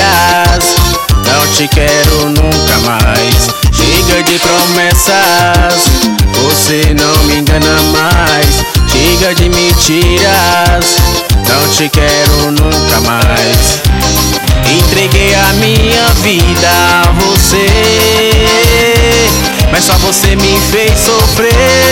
mentiras, não te quero nunca mais. Chega de promessas, você não me engana mais. Chega de mentiras, não te quero nunca mais. Entreguei a minha vida a você, mas só você me fez sofrer.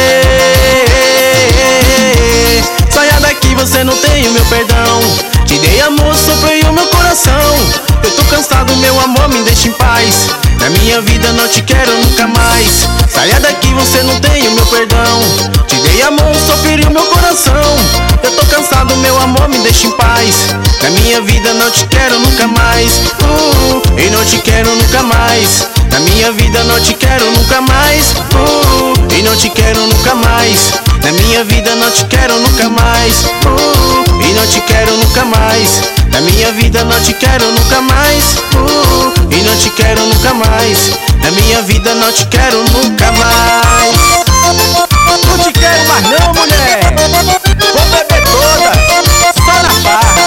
Saia daqui, você não tem o meu perdão. Te dei amor, sofreu o meu coração. Eu tô cansado, meu amor, me deixa em paz. Na minha vida não te quero nunca mais. Saia daqui, você não tem o meu perdão. Te dei amor, sofreu o meu coração. Eu tô cansado, meu amor, me deixa em paz. Na minha vida não te quero nunca mais. E não te quero nunca mais. Na minha vida não te quero nunca mais. E não te quero nunca mais. Na minha vida não te quero nunca mais. E não te quero nunca mais. Na minha vida não te quero nunca mais. E não te quero nunca mais. Na minha vida não te quero nunca mais. Não te quero mais não, mulher. Vou beber toda, só na farra.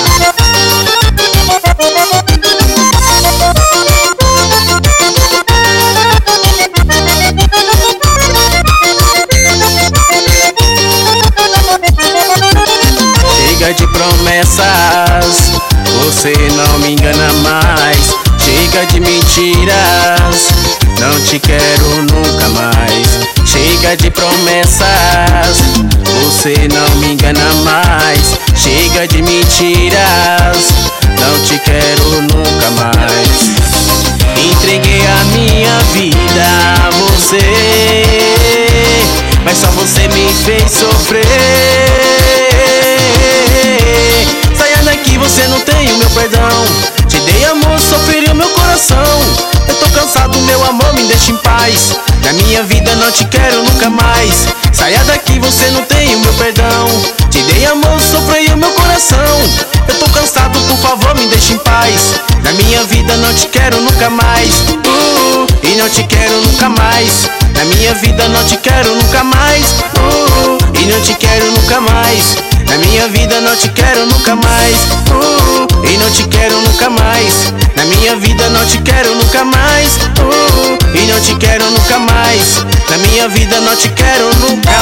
Chega de promessas, você não me engana mais. Chega de mentiras, não te quero nunca mais. Chega de promessas, você não me engana mais. Chega de mentiras, não te quero nunca mais. Entreguei a minha vida a você, mas só você me fez sofrer. Saia daqui, você não tem o meu perdão. Te dei amor, sofreu o meu coração. Eu tô cansado, meu amor, me deixa em paz. Na minha vida não te quero nunca mais. Saia daqui, você não tem o meu perdão. Te dei amor, sofreu o meu coração. Eu tô cansado, por favor, me deixa em paz. Na minha vida não te quero nunca mais. E não te quero nunca mais. Na minha vida não te quero nunca mais. E não te quero nunca mais. Na minha vida não te quero nunca mais. E não te quero nunca mais. Na minha vida não te quero nunca mais. E não te quero nunca mais. Na minha vida não te quero nunca